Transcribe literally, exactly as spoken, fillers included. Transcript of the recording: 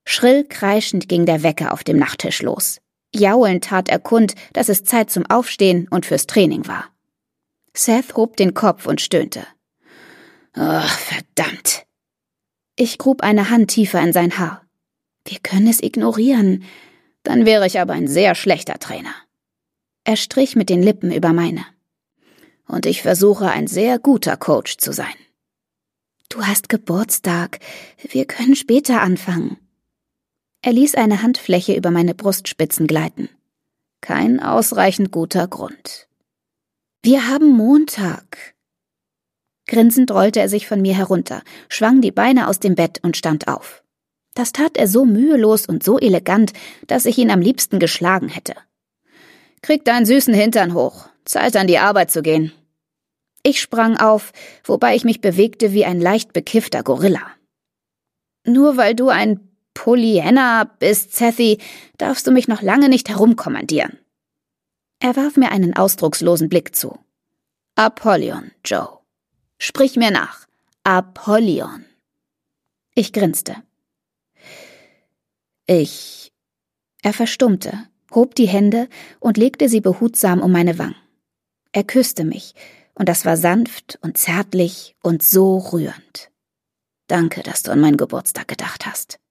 Schrill kreischend ging der Wecker auf dem Nachttisch los. Jaulend tat er kund, dass es Zeit zum Aufstehen und fürs Training war. Seth hob den Kopf und stöhnte. »Ach, verdammt!« Ich grub eine Hand tiefer in sein Haar. »Wir können es ignorieren. Dann wäre ich aber ein sehr schlechter Trainer.« Er strich mit den Lippen über meine. »Und ich versuche, ein sehr guter Coach zu sein.« »Du hast Geburtstag. Wir können später anfangen.« Er ließ eine Handfläche über meine Brustspitzen gleiten. Kein ausreichend guter Grund. »Wir haben Montag.« Grinsend rollte er sich von mir herunter, schwang die Beine aus dem Bett und stand auf. Das tat er so mühelos und so elegant, dass ich ihn am liebsten geschlagen hätte. »Krieg deinen süßen Hintern hoch. Zeit, an die Arbeit zu gehen.« Ich sprang auf, wobei ich mich bewegte wie ein leicht bekiffter Gorilla. »Nur weil du ein Pollyanna bist, Sethy, darfst du mich noch lange nicht herumkommandieren.« Er warf mir einen ausdruckslosen Blick zu. »Apollyon, Joe. Sprich mir nach. Apollyon.« Ich grinste. Ich... Er verstummte, hob die Hände und legte sie behutsam um meine Wangen. Er küsste mich, und das war sanft und zärtlich und so rührend. »Danke, dass du an meinen Geburtstag gedacht hast.«